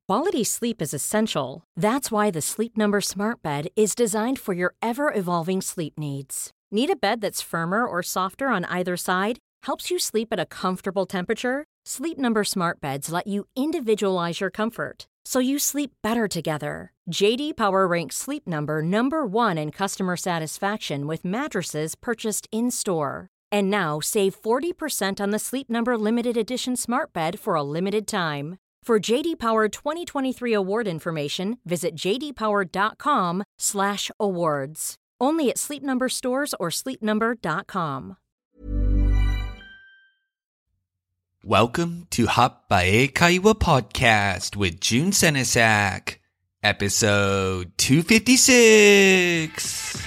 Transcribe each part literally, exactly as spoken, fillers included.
Quality sleep is essential. That's why the Sleep Number Smart Bed is designed for your ever-evolving sleep needs. Need a bed that's firmer or softer on either side? Helps you sleep at a comfortable temperature? Sleep Number Smart Beds let you individualize your comfort, so you sleep better together. J D Power ranks Sleep Number number one in customer satisfaction with mattresses purchased in-store. And now save forty percent on the Sleep Number Limited Edition Smart Bed for a limited time. For J D Power twenty twenty-three award information, visit j d power dot com slash awards. Only at Sleep Number stores or sleep number dot com. Welcome to Happae Kaiwa Podcast with Jun Senesak, episode two fifty-six.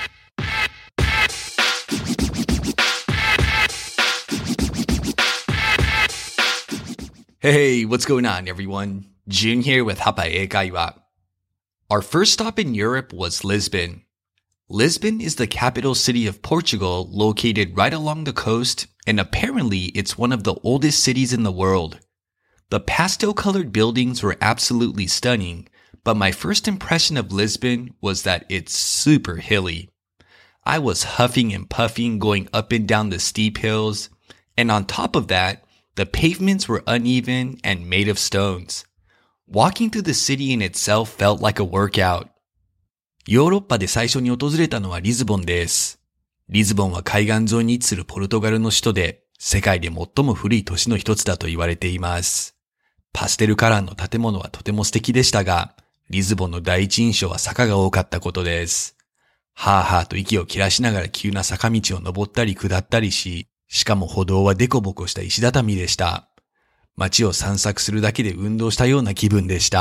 Hey, what's going on, everyone? Jun here with Happae Kaiwa. Our first stop in Europe was Lisbon. Lisbon is the capital city of Portugal, located right along the coast, and apparently it's one of the oldest cities in the world. The pastel-colored buildings were absolutely stunning, but my first impression of Lisbon was that it's super hilly. I was huffing and puffing going up and down the steep hills, and on top of that, the pavements were uneven and made of stones. Walking through the city in itself felt like a workout. ヨーロッパで最初に訪れたのはリズボンです。リズボンは海岸沿いに位置するポルトガルの首都で、世界で最も古い都市の一つだと言われています。パステルカラーの建物はとても素敵でしたが、リズボンの第一印象は坂が多かったことです。はぁはぁと息を切らしながら急な坂道を登ったり下ったりし、しかも歩道はデコボコした石畳でした。街を散策するだけで運動したような気分でした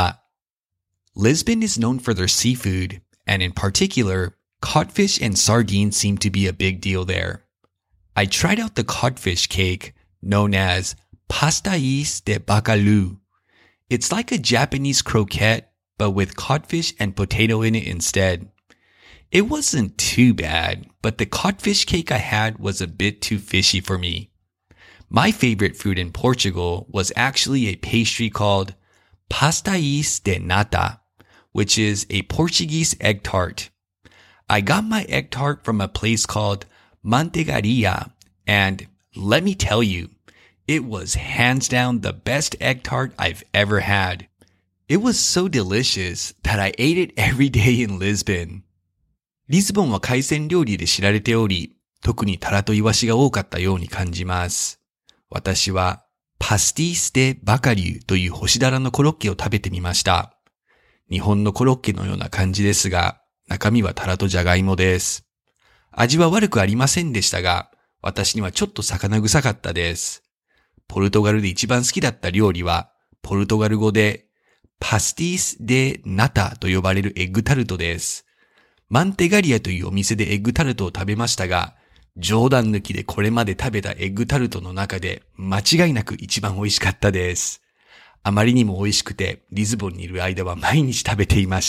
。Lisbon is known for their seafood, and in particular, codfish and sardines seem to be a big deal there. I tried out the codfish cake, known as pastéis de bacalhau. It's like a Japanese croquette, but with codfish and potato in it instead. It wasn't too bad, but the codfish cake I had was a bit too fishy for me. My favorite food in Portugal was actually a pastry called pastéis de nata, which is a Portuguese egg tart. I got my egg tart from a place called Mantegaria, and let me tell you, it was hands down the best egg tart I've ever had. It was so delicious that I ate it every day in Lisbon. リスボンは海鮮料理で知られており、特にタラとイワシが多かったように感じます。私はパスティス・デ・バカリュという干しダラのコロッケを食べてみました。日本のコロッケのような感じですが、中身はタラとジャガイモです。味は悪くありませんでしたが、私にはちょっと魚臭かったです。ポルトガルで一番好きだった料理は、ポルトガル語でパスティス・デ・ナタと呼ばれるエッグタルトです。マンテガリアというお店でエッグタルトを食べましたが、冗談抜きでこれまで食べたエッグタルトの中で間違いなく一番美味しかったです。あまりにも美味しくて、リズボンにいる間は毎日食べていました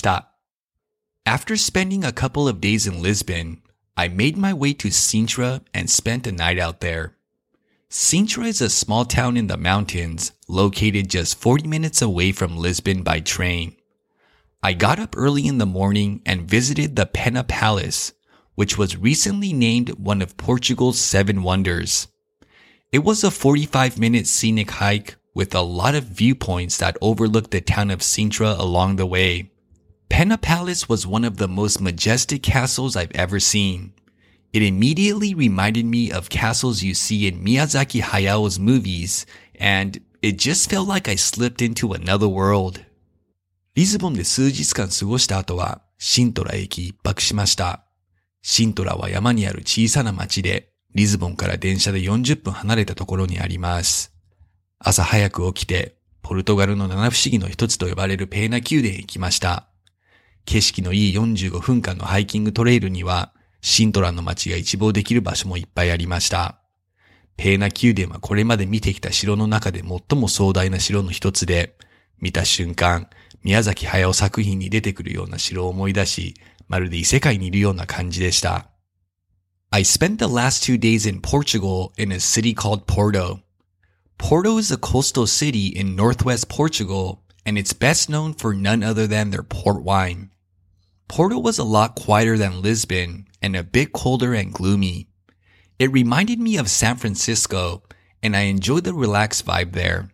。After spending a couple of days in Lisbon, I made my way to Sintra and spent a night out there. Sintra is a small town in the mountains, located just forty minutes away from Lisbon by train. I got up early in the morning and visited the Pena Palace, which was recently named one of Portugal's seven wonders. It was a forty-five minute scenic hike with a lot of viewpoints that overlooked the town of Sintra along the way. Pena Palace was one of the most majestic castles I've ever seen. It immediately reminded me of castles you see in Miyazaki Hayao's movies, and it just felt like I slipped into another world. リズボンで数日間過ごした後は、シントラ駅一泊しました。シントラは山にある小さな町で、リズボンから電車でよんじゅっぷん離れたところにあります。朝早く起きて、ポルトガルの七不思議の一つと呼ばれるペーナ宮殿へ行きました。景色のいいよんじゅうごふんかんのハイキングトレイルには、シントラの町が一望できる場所もいっぱいありました。ペーナ宮殿はこれまで見てきた城の中で最も壮大な城の一つで、見た瞬間、宮崎駿作品に出てくるような城を思い出し、まるで異世界にいるような感じでした。I spent the last two days in Portugal in a city called Porto. Porto is a coastal city in northwest Portugal and it's best known for none other than their port wine. Porto was a lot quieter than Lisbon and a bit colder and gloomy. It reminded me of San Francisco, and I enjoyed the relaxed vibe there.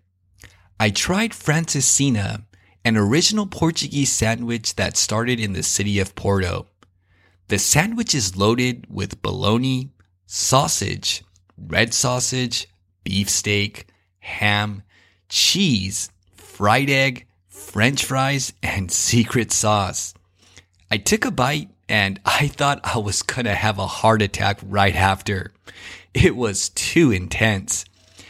I tried Francesinha, an original Portuguese sandwich that started in the city of Porto. The sandwich is loaded with bologna, sausage, red sausage, beefsteak, ham, cheese, fried egg, French fries, and secret sauce. I took a bite and I thought I was gonna have a heart attack right after. It was too intense.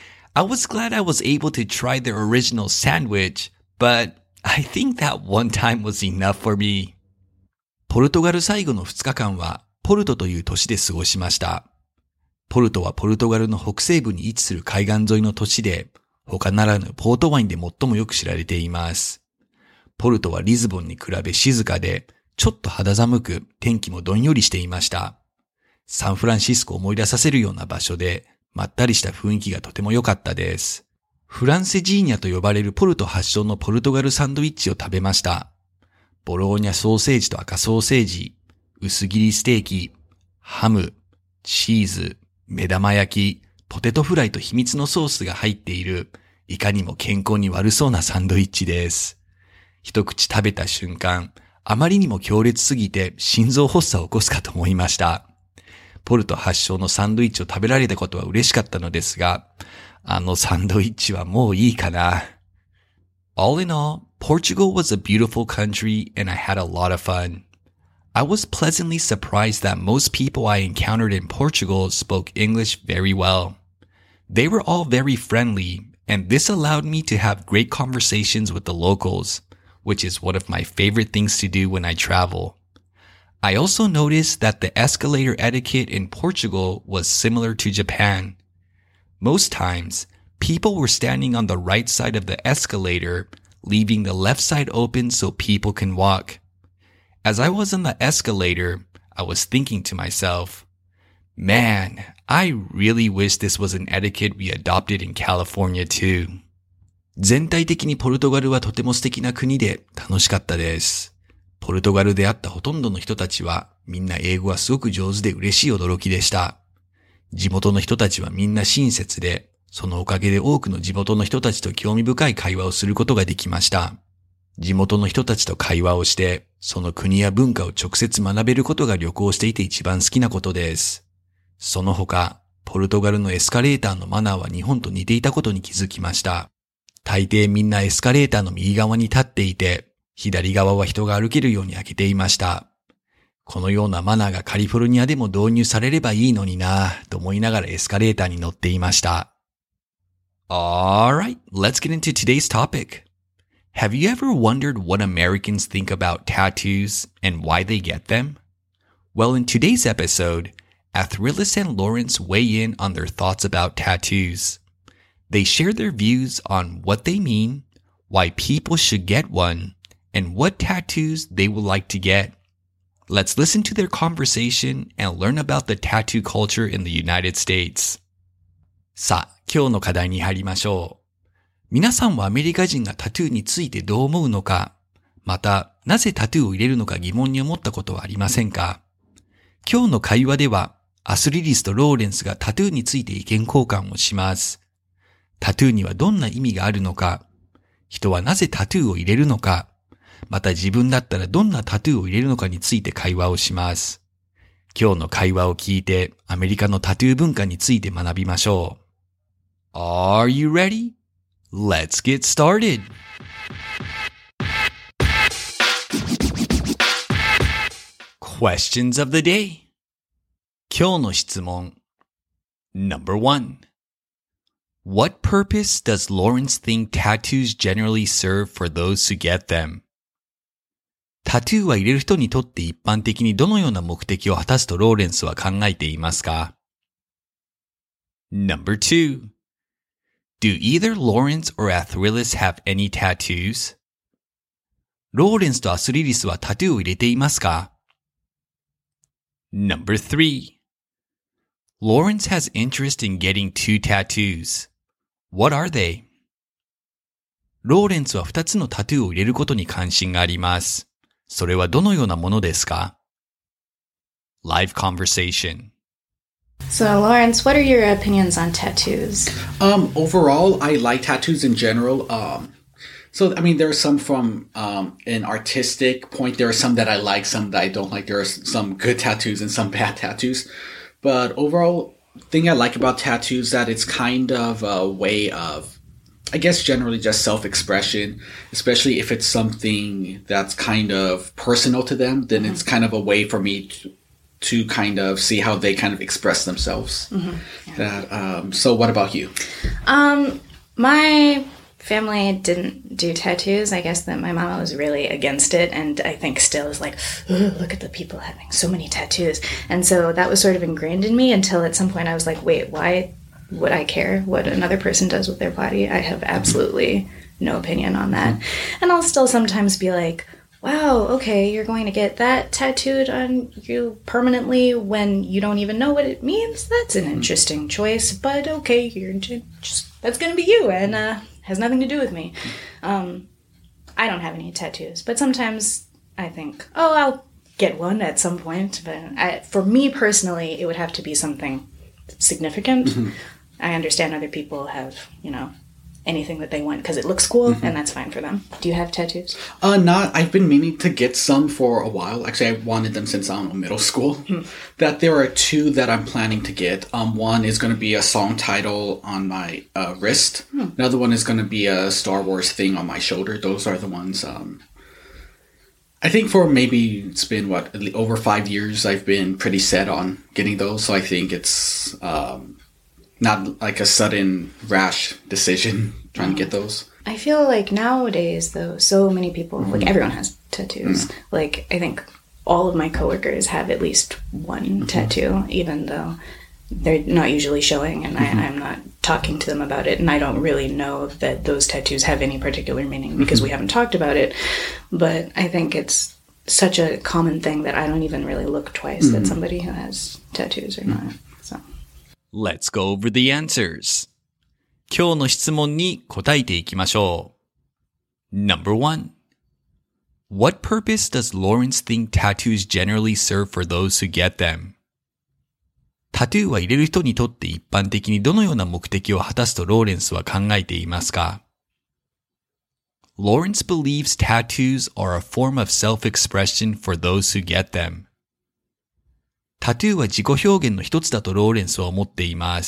I was glad I was able to try their original sandwich, but I think that one time was enough for me. ポルトガル最後のふつかかんはポルトという都市で過ごしました。ポルトはポルトガルの北西部に位置する海岸沿いの都市で、他ならぬポートワインで最もよく知られています。ポルトはリズボンに比べ静かで、ちょっと肌寒く、天気もどんよりしていました。サンフランシスコを思い出させるような場所で、まったりした雰囲気がとても良かったです。フランセジーニャと呼ばれるポルト発祥のポルトガルサンドイッチを食べました。ボローニャソーセージと赤ソーセージ、薄切りステーキ、ハム、チーズ、目玉焼き、ポテトフライと秘密のソースが入っている、いかにも健康に悪そうなサンドイッチです。一口食べた瞬間、あまりにも強烈すぎて心臓発作を起こすかと思いました。ポルト発祥のサンドイッチを食べられたことは嬉しかったのですが、あのサンドイッチはもういいかな。All in all, Portugal was a beautiful country and I had a lot of fun. I was pleasantly surprised that most people I encountered in Portugal spoke English very well. They were all very friendly, and this allowed me to have great conversations with the locals, which is one of my favorite things to do when I travel. I also noticed that the escalator etiquette in Portugal was similar to Japan. Most times, people were standing on the right side of the escalator, leaving the left side open so people can walk. As I was on the escalator, I was thinking to myself, man, I really wish this was an etiquette we adopted in California too. 全体的にポルトガルはとても素敵な国で楽しかったです。ポルトガルで会ったほとんどの人たちはみんな英語がすごく上手で嬉しい驚きでした。地元の人たちはみんな親切で、そのおかげで多くの地元の人たちと興味深い会話をすることができました。地元の人たちと会話をして、その国や文化を直接学べることが旅行していて一番好きなことです。その他、ポルトガルのエスカレーターのマナーは日本と似ていたことに気づきました。大抵みんなエスカレーターの右側に立っていて、左側は人が歩けるように開けていました。このようなマナーがカリフォルニアでも導入されればいいのになぁと思いながらエスカレーターに乗っていました。Alright, let's get into today's topic. Have you ever wondered what Americans think about tattoos and why they get them? Well, in today's episode, Athrilis and Lawrence weigh in on their thoughts about tattoos. They share their views on what they mean, why people should get one, and what tattoos they would like to get. Let's listen to their conversation and learn about the tattoo culture in the United States. さあ、今日の課題に入りましょう。皆さんはアメリカ人がタトゥーについてどう思うのか、また、なぜタトゥーを入れるのか疑問に思ったことはありませんか？今日の会話では、アスリリスとローレンスがタトゥーについて意見交換をします。タトゥーにはどんな意味があるのか、人はなぜタトゥーを入れるのか、また自分だったらどんなタトゥーを入れるのかについて会話をします。今日の会話を聞いてアメリカのタトゥー文化について学びましょう。Are you ready? Let's get started! Questions of the day. 今日の質問 Number one.What purpose does Lawrence think tattoos generally serve for those who get them? タトゥーは入れる人にとって一般的にどのような目的を果たすとローレンスは考えていますか？ Number two. Do either Lawrence or Athrilis have any tattoos? ローレンスとアスリリスはタトゥーを入れていますか？ Number three.Lawrence has interest in getting two tattoos. What are they? ローレンスはふたつのタトゥーを入れることに関心があります。それはどのようなものですか？ Live conversation. So, Lawrence, what are your opinions on tattoos? Um, overall, I like tattoos in general. Um, so, I mean, there are some from um, an artistic point. There are some that I like, some that I don't like. There are some good tattoos and some bad tattoos. But overall, the thing I like about tattoos that it's kind of a way of, I guess, generally just self-expression, especially if it's something that's kind of personal to them, then mm-hmm. it's kind of a way for me to, to kind of see how they kind of express themselves. Mm-hmm. Yeah. That, um, so what about you? Um, my family didn't do tattoos. I guess that my mama was really against it, and I think still is like, look at the people having so many tattoos. And so that was sort of ingrained in me until at some point I was like, wait, why would I care what another person does with their body? I have absolutely no opinion on that. Mm-hmm. And I'll still sometimes be like, wow, okay, you're going to get that tattooed on you permanently when you don't even know what it means? That's an interesting choice, but okay, you're just, that's going to be you, and uh, has nothing to do with me. Um, I don't have any tattoos, but sometimes I think, oh, I'll get one at some point. But I, for me personally, it would have to be something significant. Mm-hmm. I understand other people have, you know, anything that they want because it looks cool, mm-hmm. and that's fine for them. Do you have tattoos? Uh, not. I've been meaning to get some for a while. Actually, I wanted them since I don't know, middle school. Hmm. That there are two that I'm planning to get. Um, one is going to be a song title on my uh, wrist. Hmm. Another one is going to be a Star Wars thing on my shoulder. Those are the ones. Um, I think for maybe it's been what over five years. I've been pretty set on getting those. So I think it's. Um, Not like a sudden rash decision trying to get those. I feel like nowadays, though, so many people, mm-hmm. like everyone has tattoos. Mm-hmm. Like, I think all of my coworkers have at least one mm-hmm. tattoo, even though they're not usually showing, and mm-hmm. I, I'm not talking to them about it. And I don't really know that those tattoos have any particular meaning because mm-hmm. we haven't talked about it. But I think it's such a common thing that I don't even really look twice mm-hmm. at somebody who has tattoos or mm-hmm. not. So. Let's go over the answers. 今日の質問に答えていきましょう。Number one. What purpose does Lawrence think tattoos generally serve for those who get them? タトゥーは入れる人にとって一般的にどのような目的を果たすとローレンスは考えていますか？ Lawrence believes tattoos are a form of self-expression for those who get them. タトゥーは自己表現の一つだとローレンスは思っています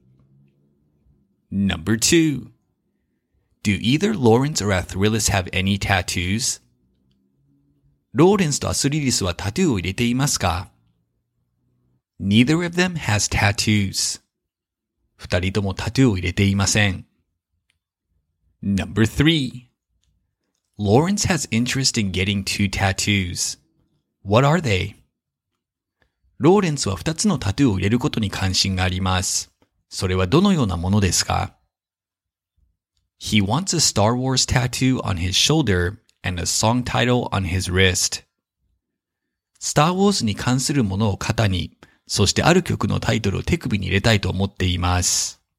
。Number two. Do either Lawrence or Athrylis have any tattoos? ローレンスとアスリリスはタトゥーを入れていますか？ Neither of them has tattoos. 二人ともタトゥーを入れていません。Number three. Lawrence has interest in getting two tattoos. What are they? ローレンスは二つのタトゥーを入れることに関心があります。それはどのようなものですか？ He wants a Star Wars tattoo on his shoulder and a song title on his wrist. スター・ウォーズに関するものを肩に、そしてある曲のタイトルを手首に入れたいと思っています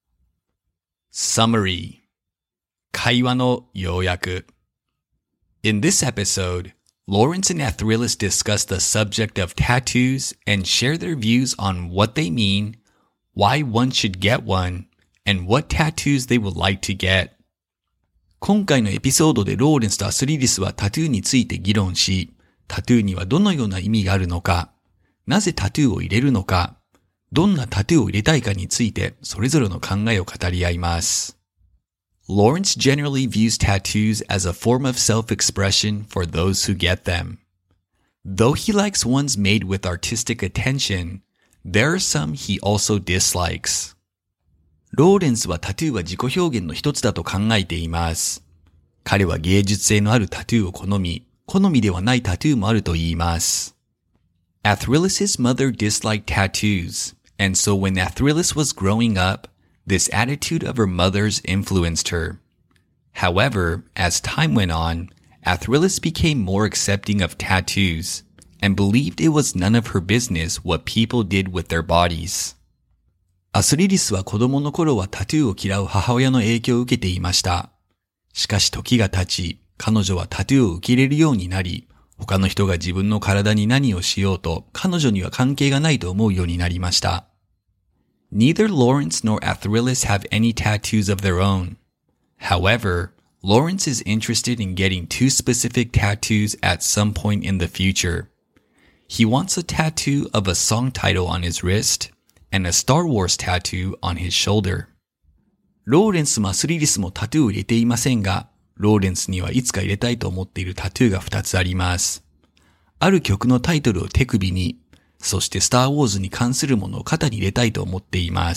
。Summary. 会話の要約。In this episode, Lawrence and Athrylis discuss the subject of tattoos and share their views on what they mean, why one should get one, and what tattoos they would like to get. 今回のエピソードでローレンスとアスリリスはタトゥーについて議論し、タトゥーにはどのような意味があるのか、なぜタトゥーを入れるのか、どんなタトゥーを入れたいかについてそれぞれの考えを語り合います。Lawrence generally views tattoos as a form of self-expression for those who get them. Though he likes ones made with artistic attention, there are some he also dislikes. ローレンスはタトゥーは自己表現の一つだと考えています。彼は芸術性のあるタトゥーを好み、好みではないタトゥーもあると言います。Athrylis' mother disliked tattoos, and so when Athrylis was growing up, this attitude of her mother's influenced her. However, as time went on, Athrylis became more accepting of tattoos and believed it was none of her business what people did with their bodies. アスリリスは子供の頃はタトゥーを嫌う母親の影響を受けていました。 しかし時が経ち、彼女はタトゥーを受け入れるようになり、他の人が自分の体に何をしようと、彼女には関係がないと思うようになりました。Neither Lawrence nor Athrylis have any tattoos of their own. However, Lawrence is interested in getting two specific tattoos at some point in the future. He wants a tattoo of a song title on his wrist and a Star Wars tattoo on his shoulder. ローレンスもアスリリスもタトゥーを入れていませんが、ローレンスにはいつか入れたいと思っているタトゥーがふたつあります。ある曲のタイトルを手首に、そしてスターウォーズに関するものを肩に入れたいと思っています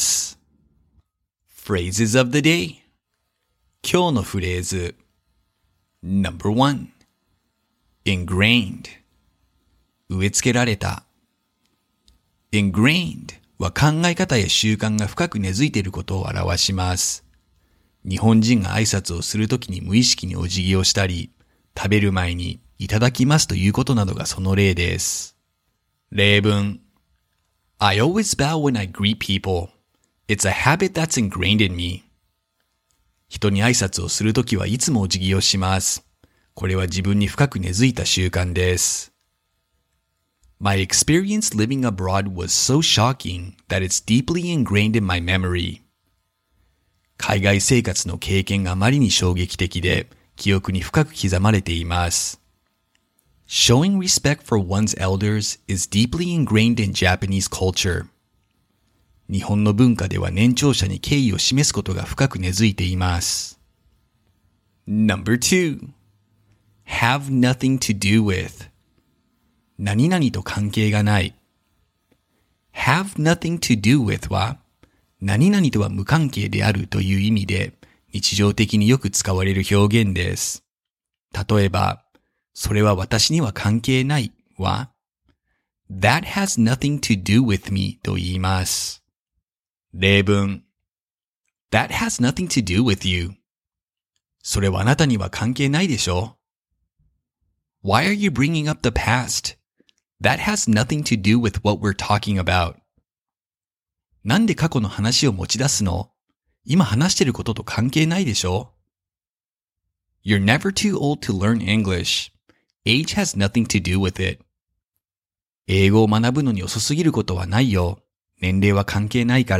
。Phrases of the day 今日のフレーズ Number one Ingrained 植え付けられた Ingrained は考え方や習慣が深く根付いていることを表します。日本人が挨拶をするときに無意識にお辞儀をしたり、食べる前にいただきますということなどがその例です。例文 I always bow when I greet people. It's a habit that's ingrained in me. 人に挨拶をするときはいつもお辞儀をします。これは自分に深く根付いた習慣です。My experience living abroad was so shocking that it's deeply ingrained in my memory. 海外生活の経験があまりに衝撃的で、記憶に深く刻まれています。Showing respect for one's elders is deeply ingrained in Japanese culture. 日本の文化では年長者に敬意を示すことが深く根付いています。Number two. Have nothing to do with. 何々と関係がない。have nothing to do with は、何々とは無関係であるという意味で、日常的によく使われる表現です。例えば、それは私には関係ないは、That has nothing to do with me と言います。例文 That has nothing to do with you. それはあなたには関係ないでしょ。Why are you bringing up the past?That has nothing to do with what we're talking about. なんで過去の話を持ち出すの？今話してることと関係ないでしょ？ You're never too old to learn English. Age has nothing to do with it. 英語を学ぶのに遅すぎることはないよ。年齢は関係ないから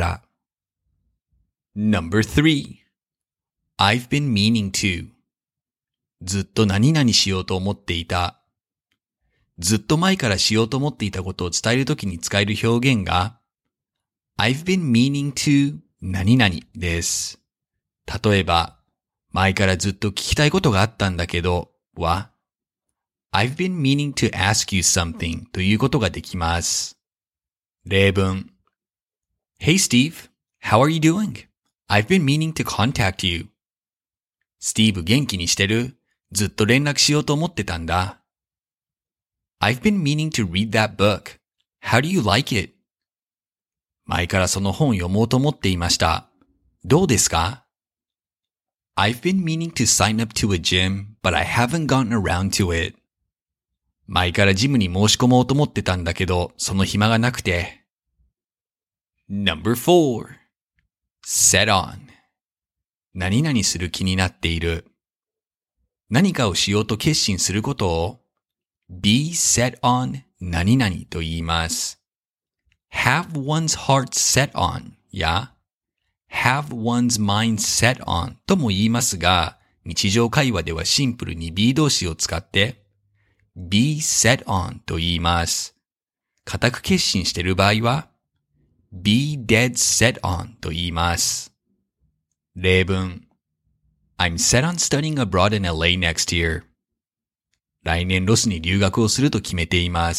。Number three. I've been meaning to. ずっと何々しようと思っていた。ずっと前からしようと思っていたことを伝えるときに使える表現が I've been meaning to 何々です。例えば、前からずっと聞きたいことがあったんだけどは I've been meaning to ask you something ということができます。例文 Hey Steve, how are you doing? I've been meaning to contact you. スティーブ元気にしてる？ずっと連絡しようと思ってたんだ。I've been meaning to read that book. How do you like it? 前からその本読もうと思っていました。どうですか？ I've been meaning to sign up to a gym, but I haven't gotten around to it. 前からジムに申し込もうと思ってたんだけど、その暇がなくて。Number four. Set on. 何々する気になっている。何かをしようと決心することをbe set on 何々と言います。have one's heart set on や have one's mind set on とも言いますが、日常会話ではシンプルに be 動詞を使って be set on と言います。固く決心している場合は be dead set on と言います。例文 I'm set on studying abroad in エルエー next year.来年ロスに留学をすると決めています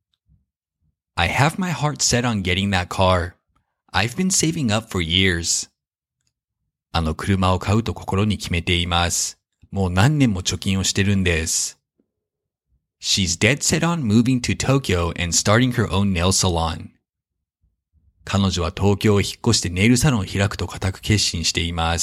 。I have my heart set on getting that car. I've been saving up for years. あの車を買うと心に決めています。もう何年も貯金をしてるんです。She's dead set on moving to Tokyo and starting her own nail salon. 彼女は東京を引っ越してネイルサロンを開くと固く決心しています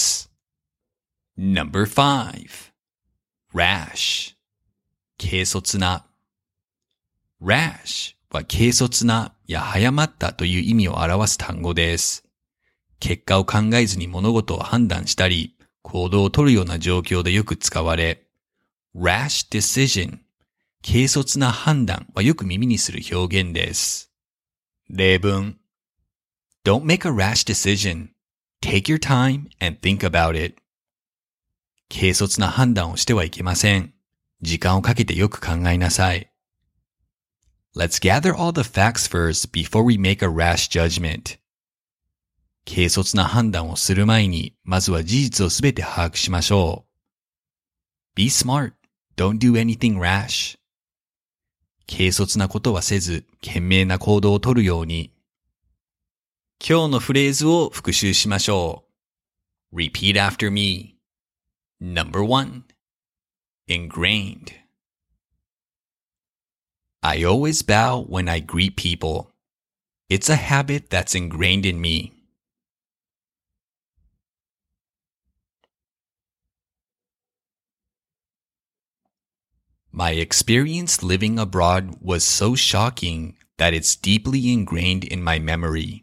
。Number five. Rash.軽率な。rash は軽率なや早まったという意味を表す単語です。結果を考えずに物事を判断したり、 行動を取るような状況でよく使われ、rash decision、軽率な判断はよく耳にする表現です。例文 Don't make a rash decision. Take your time and think about it. 軽率な判断をしてはいけません。時間をかけてよく考えなさい。Let's gather all the facts first before we make a rash judgment. 軽率な判断をする前に、まずは事実をすべて把握しましょう。Be smart. Don't do anything rash. 軽率なことはせず、賢明な行動をとるように。今日のフレーズを復習しましょう。Repeat after me. Number one. Ingrained. I always bow when I greet people. It's a habit that's ingrained in me. My experience living abroad was so shocking that it's deeply ingrained in my memory.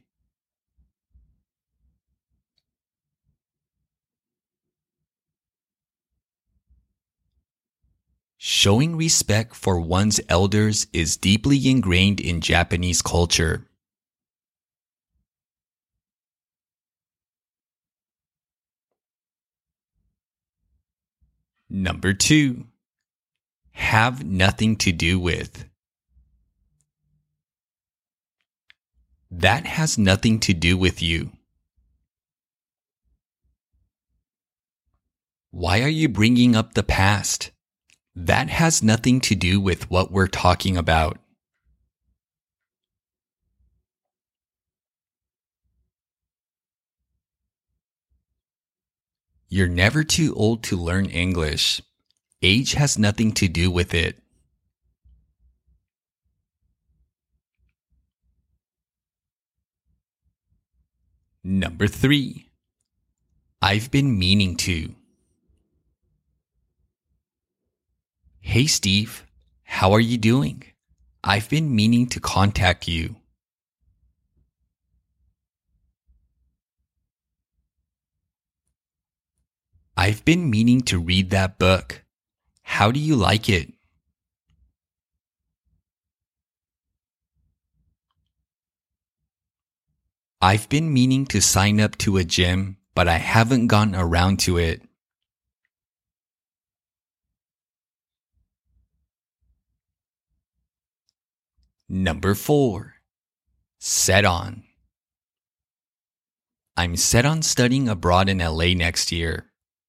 Showing respect for one's elders is deeply ingrained in Japanese culture. Number two. Have nothing to do with. That has nothing to do with you. Why are you bringing up the past? That has nothing to do with what we're talking about. You're never too old to learn English. Age has nothing to do with it. Number three. I've been meaning to. Hey Steve, how are you doing? I've been meaning to contact you. I've been meaning to read that book. How do you like it? I've been meaning to sign up to a gym, but I haven't gotten around to it. Number four. Set on. I'm set on studying abroad in L A next year.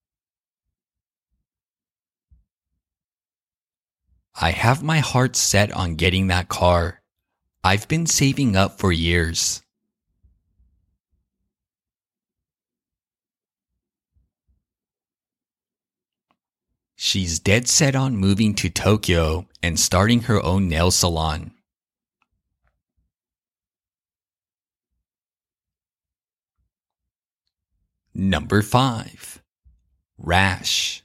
I have my heart set on getting that car. I've been saving up for years. She's dead set on moving to Tokyo and starting her own nail salon. Number five. Rash.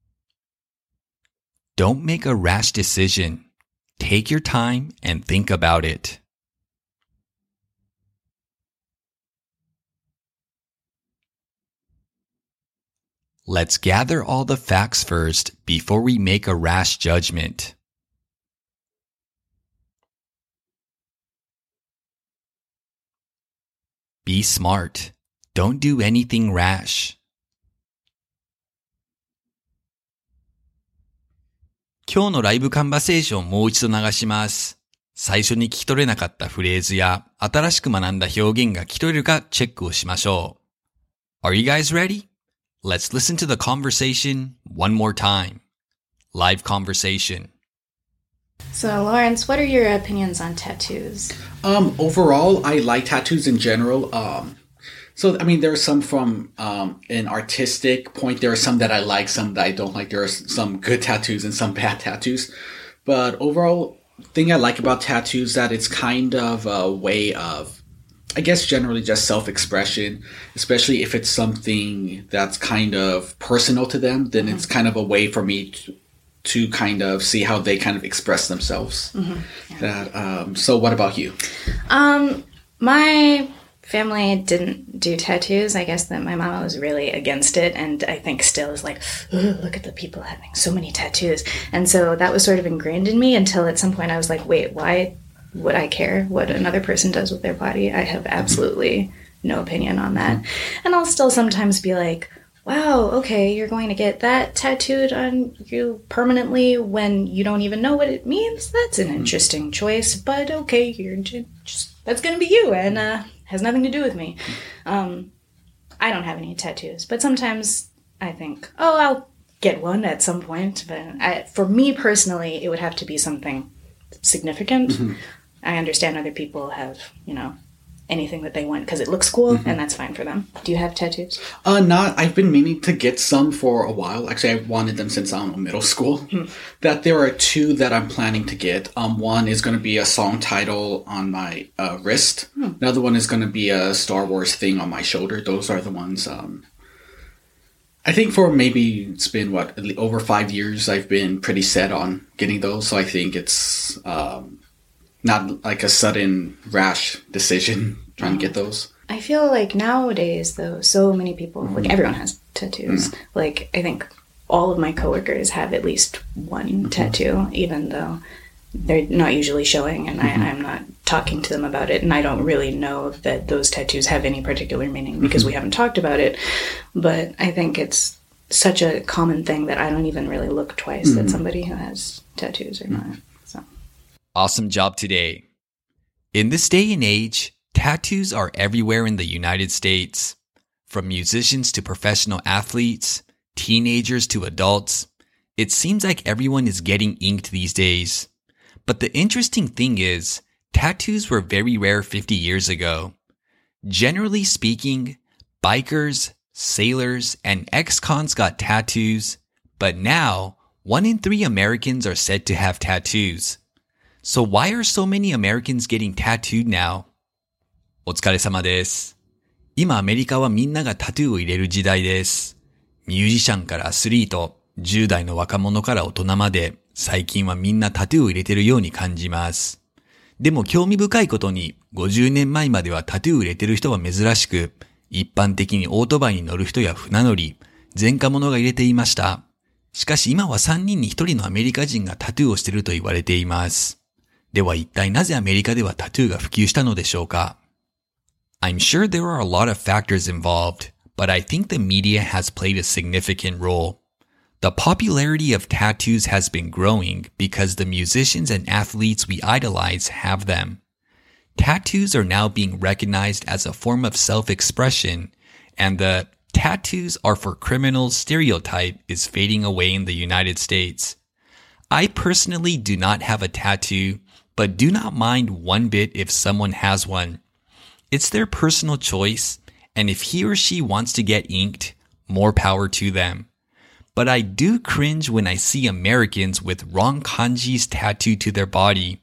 Don't make a rash decision. Take your time and think about it. Let's gather all the facts first before we make a rash judgment. Be smart. Don't do anything rash. 今日のライブカンバセーションをもう一度流します。最初に聞き取れなかったフレーズや新しく学んだ表現が聞き取れるかチェックをしましょう。Are you guys ready? Let's listen to the conversation one more time. Live conversation. So, Lawrence, what are your opinions on tattoos? Um, overall, I like tattoos in general. Um, so, I mean, there are some from um, an artistic point. There are some that I like, some that I don't like. There are some good tattoos and some bad tattoos. But overall, the thing I like about tattoos is that it's kind of a way of, I guess, generally just self-expression, especially if it's something that's kind of personal to them, then mm-hmm. it's kind of a way for me to, to kind of see how they kind of express themselves. Mm-hmm. Yeah. That, um, so what about you? Um, my family didn't do tattoos. I guess that my mama was really against it, and I think still is like, look at the people having so many tattoos. And so that was sort of ingrained in me until at some point I was like, wait, why would I care what another person does with their body? I have absolutely no opinion on that. And I'll still sometimes be like, wow, okay, you're going to get that tattooed on you permanently when you don't even know what it means? That's an interesting choice, but okay, you're just, that's going to be you, and uh, has nothing to do with me. Um, I don't have any tattoos, but sometimes I think, oh, I'll get one at some point. But I, for me personally, it would have to be something significant. Mm-hmm. I understand other people have, you know, anything that they want because it looks cool, mm-hmm. and that's fine for them. Do you have tattoos? Uh, not. I've been meaning to get some for a while. Actually, I wanted them since, I don't know, middle school. Hmm. That there are two that I'm planning to get. Um, one is going to be a song title on my uh, wrist. Hmm. Another one is going to be a Star Wars thing on my shoulder. Those are the ones. Um, I think for maybe it's been what over five years, I've been pretty set on getting those. So I think it's um, not like a sudden rash decision trying to get those. I feel like nowadays, though, so many people, mm. like everyone has tattoos. Mm. Like I think all of my coworkers have at least one mm-hmm. tattoo, even though they're not usually showing, and mm-hmm. I, I'm not talking to them about it, and I don't really know that those tattoos have any particular meaning because mm-hmm. we haven't talked about it. But I think it's such a common thing that I don't even really look twice mm-hmm. at somebody who has tattoos or mm-hmm. not. So. Awesome job today. In this day and age, tattoos are everywhere in the United States. From musicians to professional athletes, teenagers to adults, it seems like everyone is getting inked these days. But the interesting thing is, tattoos were very rare fifty years ago. Generally speaking, bikers, sailors, and ex-cons got tattoos, but now, one in three Americans are said to have tattoos. So why are so many Americans getting tattooed now? お疲れ様です。今アメリカはみんながタトゥーを入れる時代です。ミュージシャンからアスリート、じゅう代の若者から大人まで、最近はみんなタトゥーを入れてるように感じます。でも興味深いことに、ごじゅうねんまえまではタトゥーを入れてる人は珍しく、一般的にオートバイに乗る人や船乗り、前科者が入れていました。しかし今はさんにんにひとりのアメリカ人がタトゥーをしていると言われています。では一体なぜアメリカではタトゥーが普及したのでしょうか? I'm sure there are a lot of factors involved, but I think the media has played a significant role. The popularity of tattoos has been growing because the musicians and athletes we idolize have them. Tattoos are now being recognized as a form of self-expression, and the tattoos are for criminals stereotype is fading away in the United States. I personally do not have a tattoo, but do not mind one bit if someone has one. It's their personal choice, and if he or she wants to get inked, more power to them. But I do cringe when I see Americans with wrong kanjis tattooed to their body.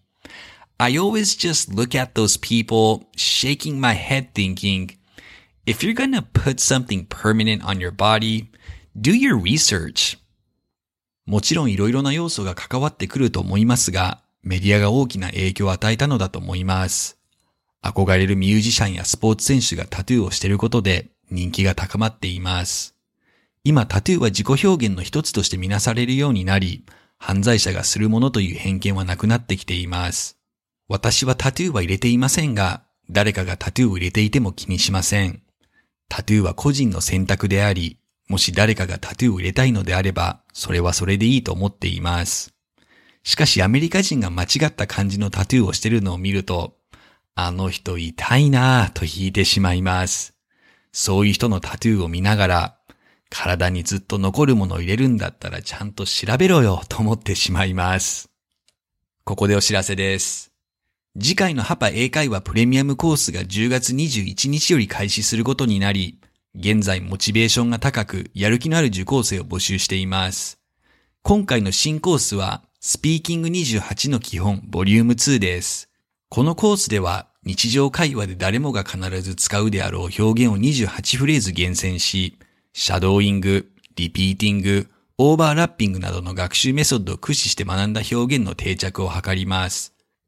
I always just look at those people, shaking my head thinking, if you're gonna put something permanent on your body, do your research. もちろんいろいろな要素が関わってくると思いますが、メディアが大きな影響を与えたのだと思います。憧れるミュージシャンやスポーツ選手がタトゥーをしていることで人気が高まっています。今タトゥーは自己表現の一つとしてみなされるようになり、犯罪者がするものという偏見はなくなってきています。私はタトゥーは入れていませんが、誰かがタトゥーを入れていても気にしません。タトゥーは個人の選択であり、もし誰かがタトゥーを入れたいのであれば、それはそれでいいと思っています。しかしアメリカ人が間違った感じのタトゥーをしているのを見ると、あの人痛いなぁと引いてしまいます。そういう人のタトゥーを見ながら、体にずっと残るものを入れるんだったらちゃんと調べろよと思ってしまいます。ここでお知らせです。次回のハパ英会話プレミアムコースがじゅうがつにじゅういちにちより開始することになり、現在モチベーションが高くやる気のある受講生を募集しています。今回の新コースはスピーキングにじゅうはちの基本ボリュームツーです。このコースでは日常会話で誰もが必ず使うであろう表現をにじゅうはちフレーズ厳選し、シャドーイング、リピーティング、オーバーラッピングなどの学習メソッドを駆使して学んだ表現の定着を図ります。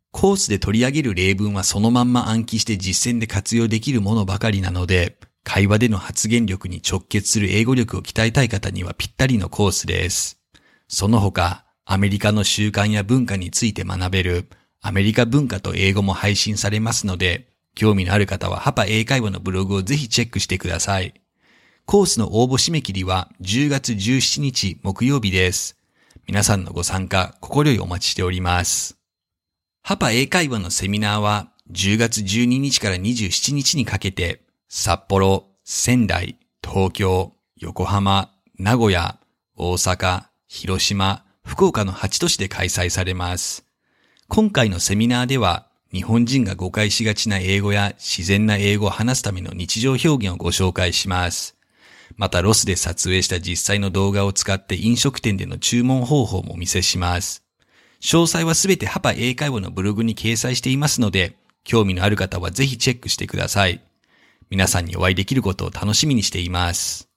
コースで取り上げる例文はそのまんま暗記して実践で活用できるものばかりなので、会話での発言力に直結する英語力を鍛えたい方にはぴったりのコースです。その他、アメリカの習慣や文化について学べるアメリカ文化と英語も配信されますので、興味のある方はハパ英会話のブログをぜひチェックしてください。コースの応募締め切りはじゅうがつじゅうしちにち木曜日です。皆さんのご参加、心よりお待ちしております。ハパ英会話のセミナーはじゅうがつじゅうににちからにじゅうしちにちにかけて札幌、仙台、東京、横浜、名古屋、大阪、広島、福岡のはちとしで開催されます。今回のセミナーでは日本人が誤解しがちな英語や自然な英語を話すための日常表現をご紹介します。またロスで撮影した実際の動画を使って飲食店での注文方法もお見せします。詳細はすべてハパ英会話のブログに掲載していますので、興味のある方はぜひチェックしてください。皆さんにお会いできることを楽しみにしています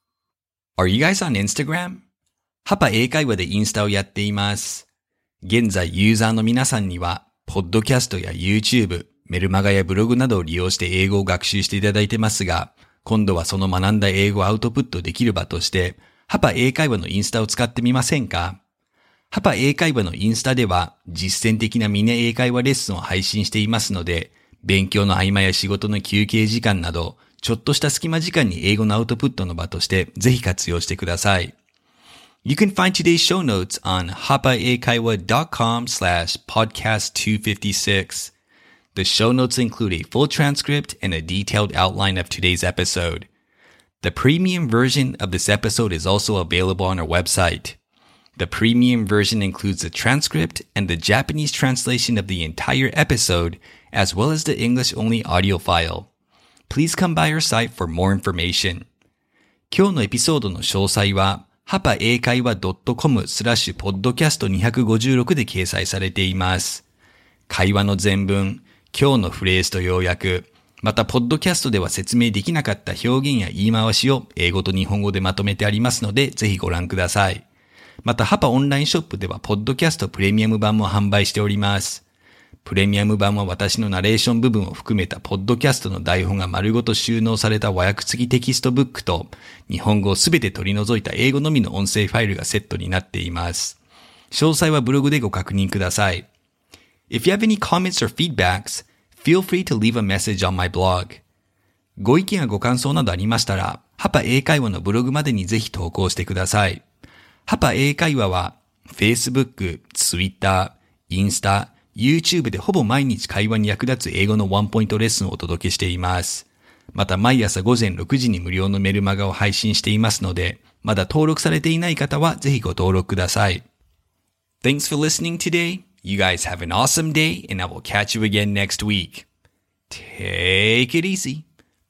。Are you guys on Instagram? ハパ英会話でインスタをやっています。現在ユーザーの皆さんには、ポッドキャストや YouTube、メルマガやブログなどを利用して英語を学習していただいてますが、今度はその学んだ英語をアウトプットできる場として、ハパ英会話のインスタを使ってみませんか？ハパ英会話のインスタでは実践的なミネ英会話レッスンを配信していますので、勉強の合間や仕事の休憩時間など、ちょっとした隙間時間に英語のアウトプットの場としてぜひ活用してください。You can find today's show notes on hapaeikaiwa.com slash podcast 256. The show notes include a full transcript and a detailed outline of today's episode. The premium version of this episode is also available on our website.The premium version includes the transcript and the Japanese translation of the entire episode, as well as the English-only audio file. Please come by our site for more information. 今日のエピソードの詳細は、ハパ英会話 .com スラッシュポッドキャストにひゃくごじゅうろくで掲載されています。会話の全文、今日のフレーズと要約、またポッドキャストでは説明できなかった表現や言い回しを英語と日本語でまとめてありますので、ぜひご覧ください。また、ハパオンラインショップでは、ポッドキャストプレミアム版も販売しております。プレミアム版は私のナレーション部分を含めたポッドキャストの台本が丸ごと収納された和訳付きテキストブックと、日本語をすべて取り除いた英語のみの音声ファイルがセットになっています。詳細はブログでご確認ください。If you have any comments or feedbacks, feel free to leave a message on my blog. ご意見やご感想などありましたら、ハパ英会話のブログまでにぜひ投稿してください。ハパ英会話は Facebook、Twitter、インスタ、YouTube でほぼ毎日会話に役立つ英語のワンポイントレッスンをお届けしています。また毎朝ごぜんろくじに無料のメルマガを配信していますので、まだ登録されていない方はぜひご登録ください。Thanks for listening today. You guys have an awesome day and I will catch you again next week. Take it easy.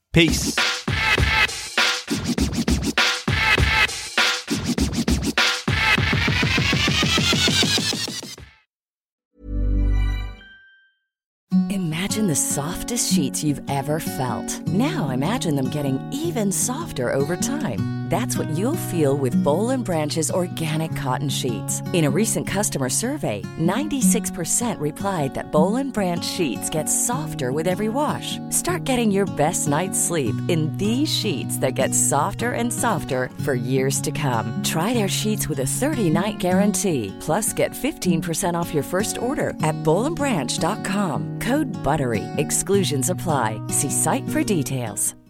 Peace.Imagine the softest sheets you've ever felt. Now imagine them getting even softer over time. That's what you'll feel with Boll and Branch's organic cotton sheets. In a recent customer survey, ninety-six percent replied that Boll and Branch sheets get softer with every wash. Start getting your best night's sleep in these sheets that get softer and softer for years to come. Try their sheets with a thirty-night guarantee. Plus, get fifteen percent off your first order at boll and branch dot com. Code BUTTERY. Exclusions apply. See site for details.